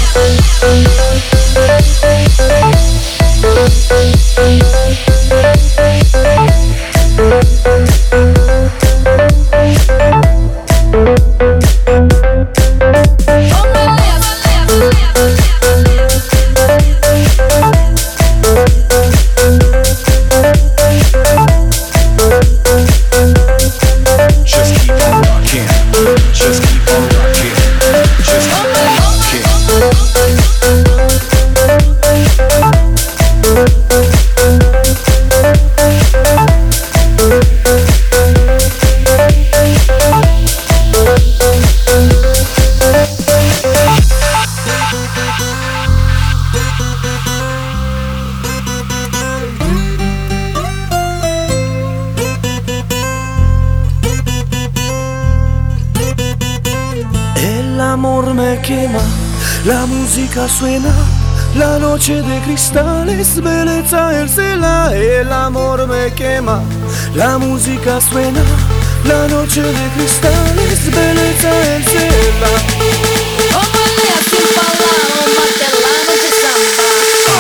La música suena, la noche de cristales, belleza el cielo, el amor me quema. La música suena, la noche de cristales, belleza el cielo. Olha assim falar, martelando de samba.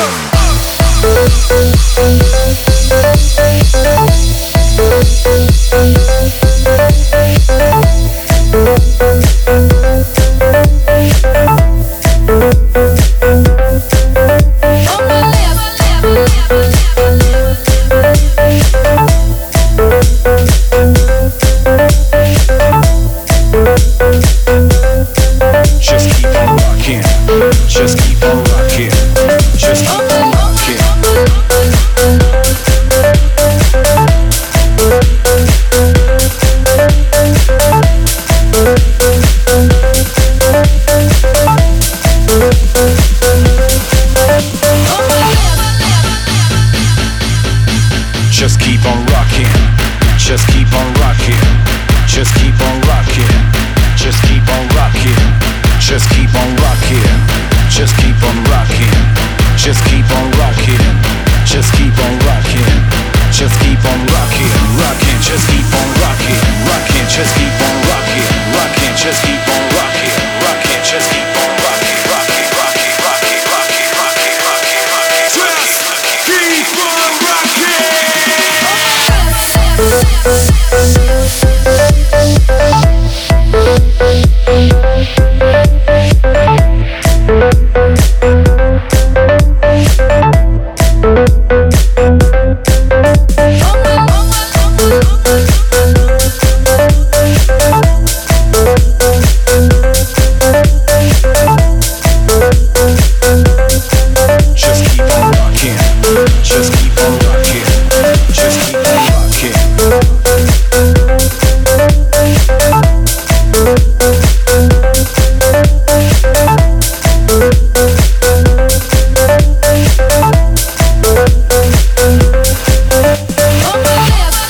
Just keep on rocking, just keep on rocking, just keep on rocking, just keep on rocking, just keep on rocking, just keep on rocking, just keep on rocking, just keep on rocking, just keep on rocking, rocking, just keep on rocking, rocking, just keep on rocking, rocking, just keep on